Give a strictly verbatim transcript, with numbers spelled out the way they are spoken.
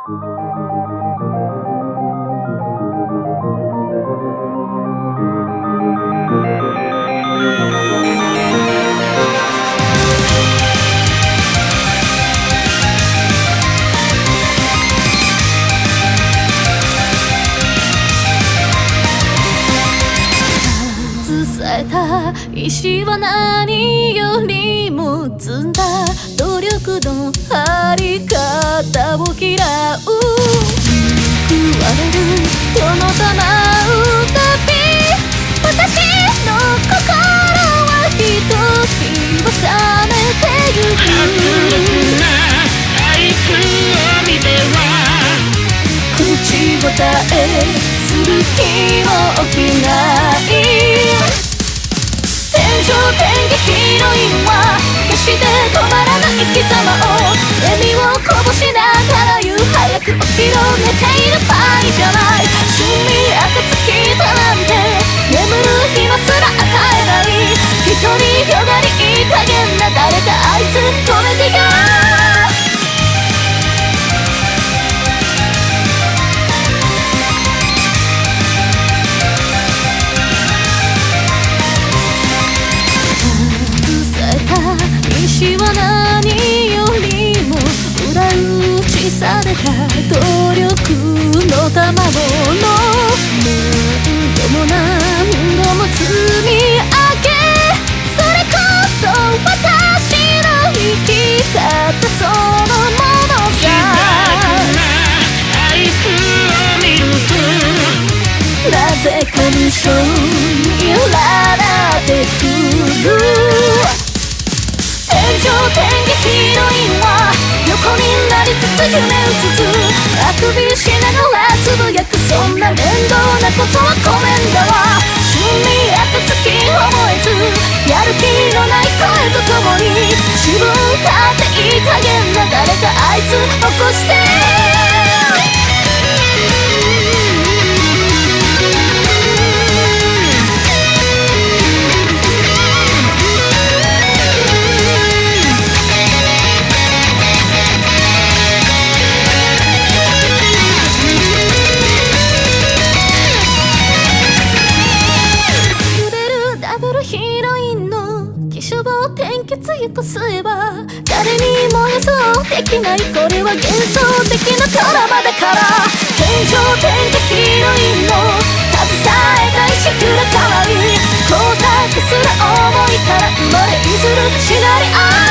えた石は何よりも積んだ努力のあり方を嫌う。食われるこの玉うたび、私の心はひときを冷めてゆく。 熱な愛くを見ては口答えする気も起きない。天上天気ヒロインは決して止まらない生き様を笑みをこぼしながら言う。早く起きろ、寝ている場合じゃない。趣味暁だなんて眠る暇すら与えない。一人よがりいい加減な誰かあいつ止めてよ。石は何よりも裏打ちされた努力の賜物。何度も何度も積み上げ、それこそ私の生き方そのものさ。 愛くを見るとなぜか無性に揺られてくる。天上天気ヒロインは横になりつつ夢うつつ、あくびしながらつぶやく。そんな面倒なことはごめんだわ。趣味暁思えずやる気のない声とともに自分勝手いい加減な誰かあいつ起こして。ヒロインの希少を転結へとすれば誰にも予想できない。これは幻想的なドラマだから。天上天下ヒロインの携えた石倉変わり、工作すら思いから生まれいずるシナリア